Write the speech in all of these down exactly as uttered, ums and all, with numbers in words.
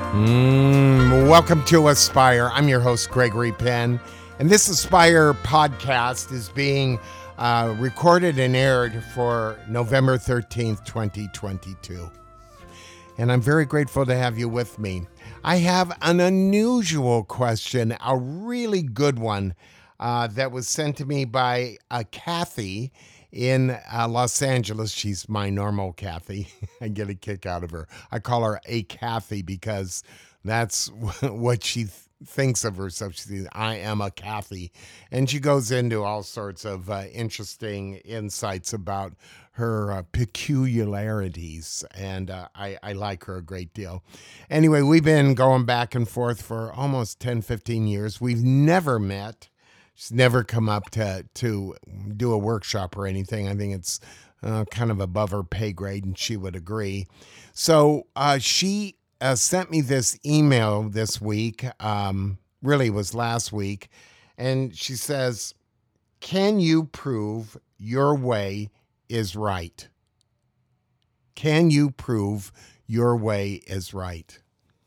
Mm, welcome to Aspire. I'm your host, Gregory Penn, and this Aspire podcast is being uh, recorded and aired for November thirteenth, twenty twenty-two. And I'm very grateful to have you with me. I have an unusual question, a really good one uh, that was sent to me by uh, Kathy in uh, Los Angeles. She's my normal Kathy. I get a kick out of her. I call her a Kathy because that's what she th- thinks of herself. She says, I am a Kathy. And she goes into all sorts of uh, interesting insights about her uh, peculiarities, and uh, I, I like her a great deal. Anyway, we've been going back and forth for almost ten, fifteen years. We've never met. She's never come up to, to do a workshop or anything. I think it's uh, kind of above her pay grade, and she would agree. So uh, she uh, sent me this email this week, um, really it was last week, and she says, can you prove your way is right? Can you prove your way is right?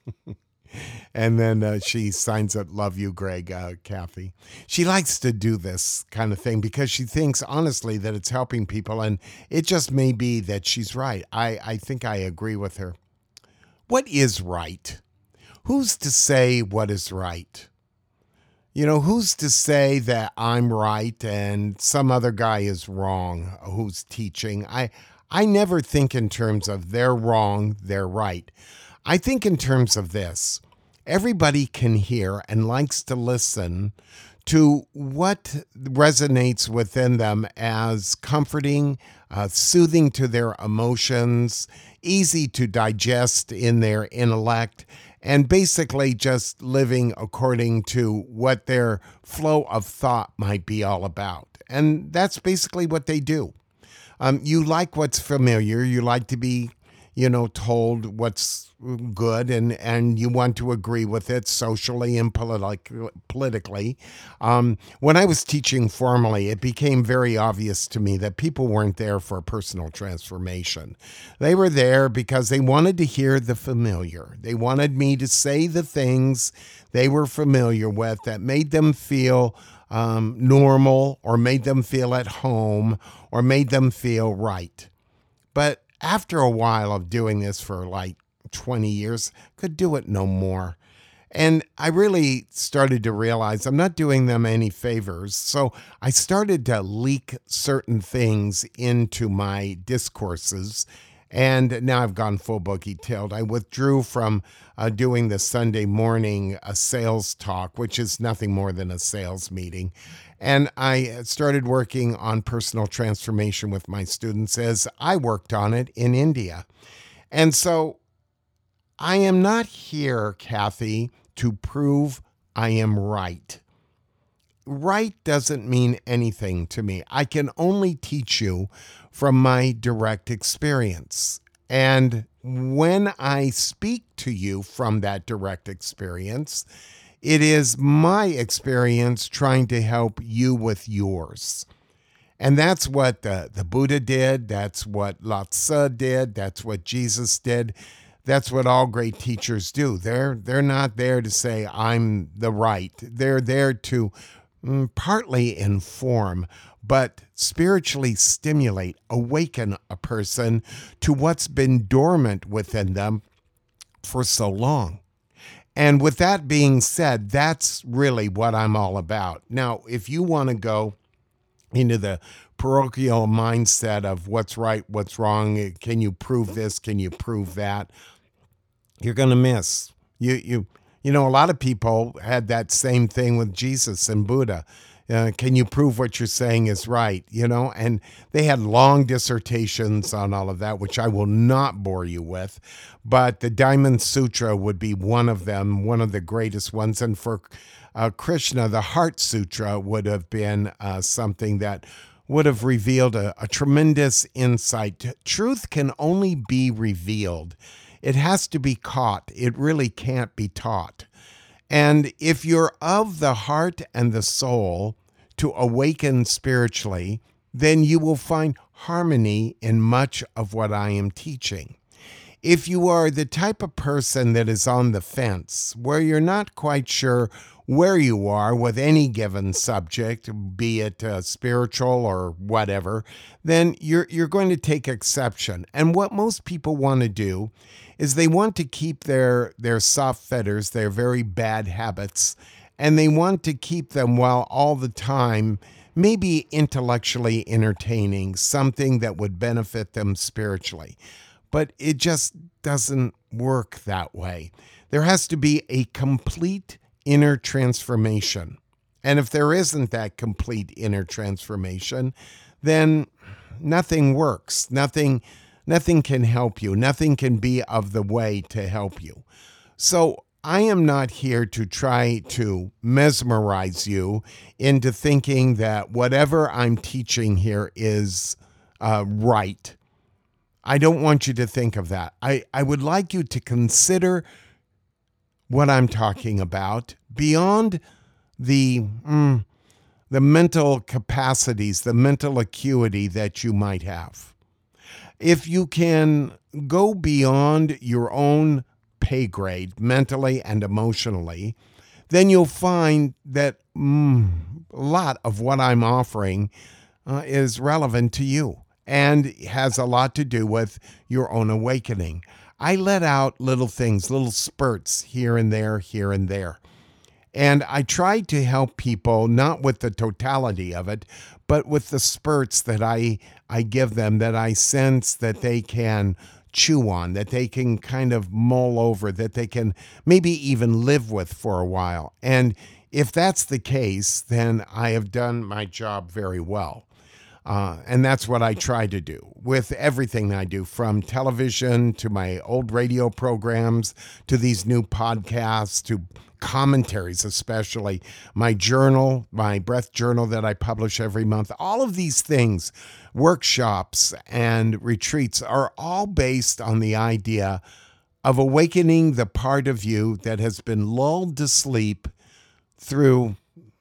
And then uh, she signs up, love you, Greg, uh, Kathy. She likes to do this kind of thing because she thinks, honestly, that it's helping people. And it just may be that she's right. I, I think I agree with her. What is right? Who's to say what is right? You know, who's to say that I'm right and some other guy is wrong who's teaching? I, I never think in terms of they're wrong, they're right. I think in terms of this. Everybody can hear and likes to listen to what resonates within them as comforting, uh, soothing to their emotions, easy to digest in their intellect, and basically just living according to what their flow of thought might be all about. And that's basically what they do. Um, you like what's familiar. You like to be, you know, told what's good, and, and you want to agree with it socially and politi- politically. Um, when I was teaching formally, it became very obvious to me that people weren't there for personal transformation. They were there because they wanted to hear the familiar. They wanted me to say the things they were familiar with that made them feel um, normal, or made them feel at home, or made them feel right. But after a while of doing this for like twenty years, could do it no more. And I really started to realize I'm not doing them any favors. So I started to leak certain things into my discourses. And now I've gone full boogie tailed. I withdrew from uh, doing the Sunday morning uh, sales talk, which is nothing more than a sales meeting. And I started working on personal transformation with my students as I worked on it in India. And so I am not here, Kathy, to prove I am right. Right doesn't mean anything to me. I can only teach you from my direct experience. And when I speak to you from that direct experience, it is my experience trying to help you with yours. And that's what the, the Buddha did. That's what Lao Tzu did. That's what Jesus did. That's what all great teachers do. They're they're not there to say, I'm the right. They're there to mm, partly inform, but spiritually stimulate, awaken a person to what's been dormant within them for so long. And with that being said, that's really what I'm all about. Now, if you want to go into the parochial mindset of what's right, what's wrong, can you prove this, can you prove that, you're going to miss. You you you know, a lot of people had that same thing with Jesus and Buddha. Uh, can you prove what you're saying is right? You know, and they had long dissertations on all of that, which I will not bore you with. But the Diamond Sutra would be one of them, one of the greatest ones. And for uh, Krishna, the Heart Sutra would have been uh, something that would have revealed a, a tremendous insight. Truth can only be revealed. It has to be caught. It really can't be taught. And if you're of the heart and the soul to awaken spiritually, then you will find harmony in much of what I am teaching. If you are the type of person that is on the fence, where you're not quite sure where you are with any given subject, be it uh, spiritual or whatever, then you're you're going to take exception. And what most people want to do is they want to keep their their soft fetters, their very bad habits, and they want to keep them while all the time maybe intellectually entertaining, something that would benefit them spiritually. But it just doesn't work that way. There has to be a complete inner transformation. And if there isn't that complete inner transformation, then nothing works. Nothing, nothing can help you. Nothing can be of the way to help you. So I am not here to try to mesmerize you into thinking that whatever I'm teaching here is uh, right. I don't want you to think of that. I, I would like you to consider what I'm talking about beyond the mm, the mental capacities, the mental acuity that you might have. If you can go beyond your own pay grade mentally and emotionally, then you'll find that mm, a lot of what I'm offering uh, is relevant to you and has a lot to do with your own awakening. I let out little things, little spurts here and there, here and there. And I try to help people, not with the totality of it, but with the spurts that I, I give them, that I sense that they can chew on, that they can kind of mull over, that they can maybe even live with for a while. And if that's the case, then I have done my job very well. Uh, and that's what I try to do with everything I do, from television to my old radio programs to these new podcasts to commentaries, especially my journal, my breath journal that I publish every month. All of these things, workshops and retreats, are all based on the idea of awakening the part of you that has been lulled to sleep through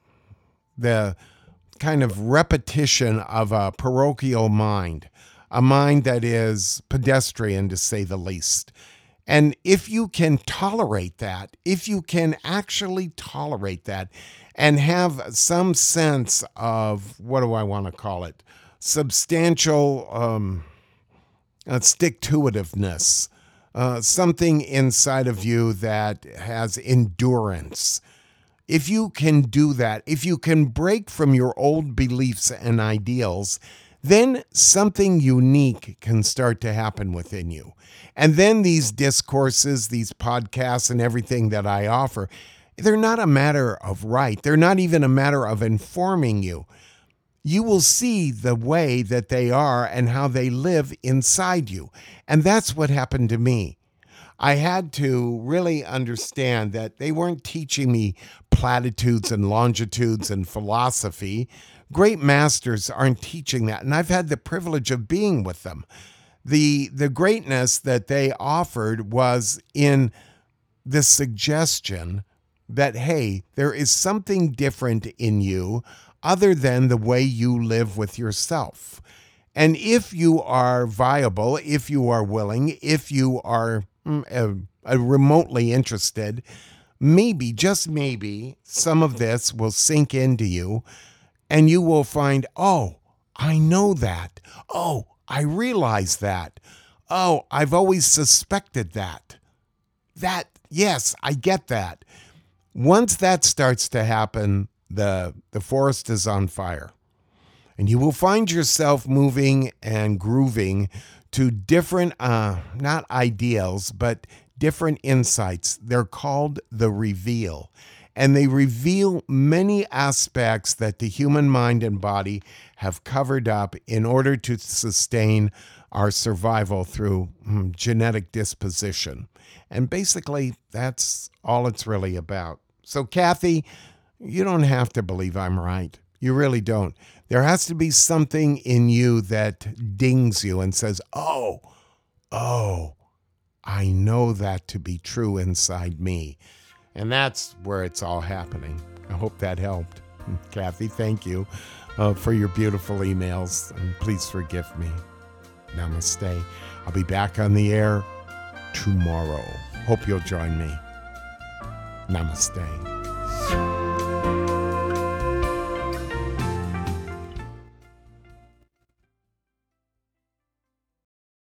the kind of repetition of a parochial mind, a mind that is pedestrian, to say the least. And if you can tolerate that, if you can actually tolerate that and have some sense of, what do I want to call it, substantial um, uh, stick-to-itiveness, uh, something inside of you that has endurance, if you can do that, if you can break from your old beliefs and ideals, then something unique can start to happen within you. And then these discourses, these podcasts, and everything that I offer, they're not a matter of right. They're not even a matter of informing you. You will see the way that they are and how they live inside you. And that's what happened to me. I had to really understand that they weren't teaching me platitudes and longitudes and philosophy. Great masters aren't teaching that, and I've had the privilege of being with them. The, the greatness that they offered was in the suggestion that, hey, there is something different in you other than the way you live with yourself. And if you are viable, if you are willing, if you are uh, uh, remotely interested, maybe, just maybe, some of this will sink into you and you will find, oh, I know that. Oh, I realize that. Oh, I've always suspected that. That, yes, I get that. Once that starts to happen, the, the forest is on fire. And you will find yourself moving and grooving to different, uh, not ideals, but different insights. They're called the reveal. And they reveal many aspects that the human mind and body have covered up in order to sustain our survival through mm, genetic disposition. And basically, that's all it's really about. So, Kathy, you don't have to believe I'm right. You really don't. There has to be something in you that dings you and says, oh, oh, I know that to be true inside me. And that's where it's all happening. I hope that helped. Kathy, thank you uh, for your beautiful emails. And please forgive me. Namaste. I'll be back on the air tomorrow. Hope you'll join me. Namaste.